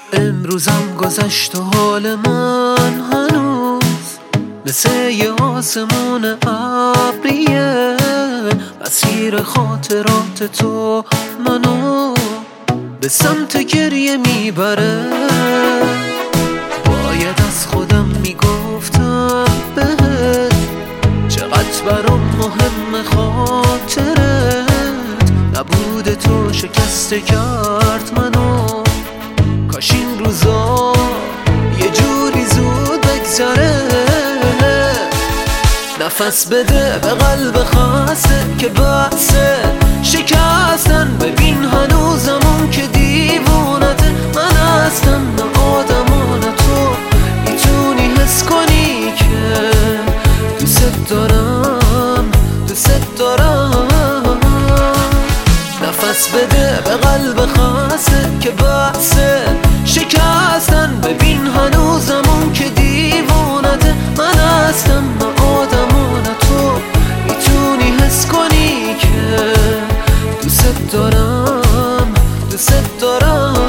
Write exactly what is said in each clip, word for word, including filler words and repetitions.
امروزم گذشت و حال من هنوز مثل یه آسمون ابریه، مسیر خاطرات تو منو به سمت گریه میبره. باید از خودم میگفتم بهت چقدر برام مهم خاطرت، نبود تو شکسته کرد منو. کاش این روزا یه جوری زود بگذره. نفس بده به قلب خسته که بحثه شکستن. ببین هنوزمون که دیوونته، من هستم نه آدم و نه تو. میتونی حس کنی که دوست دارم دوست دارم. نفس بده به قلب خسته که بحثه شکستن. ببین هنوزمون که دیوونته، من هستم نه آدم و نه تو. میتونی حس کنی که دوست دارم دوست دارم.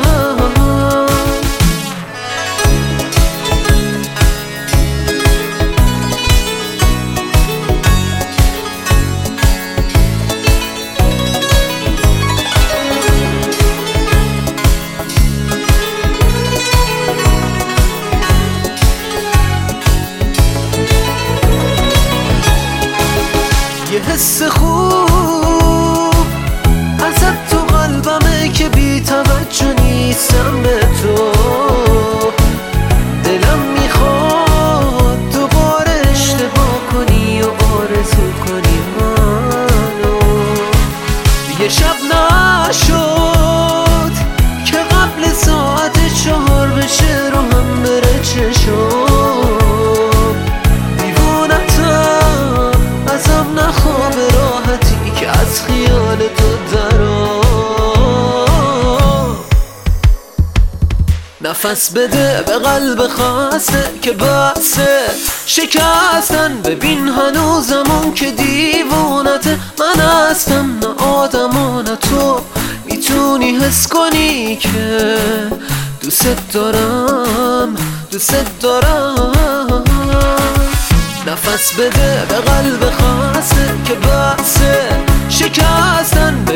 یه حس خوب ازت تو قلبمه که بی توجه نیستم به تو. دلم میخواد دوباره اشتباه کنی و آرزو کنی منو. یه شب نشد که قبل ساعت چهار بشه رو هم بره چشم. نخواب راحتی که از خیال تو درام. نفس بده به قلب خسته که بحثه شکستن. ببین هنوزمون که دیوونته، من هستم نه آدم و نه تو. میتونی حس کنی که دوست دارم دوست دارم. نفس بده به قلب خسته که بحثه شکستن.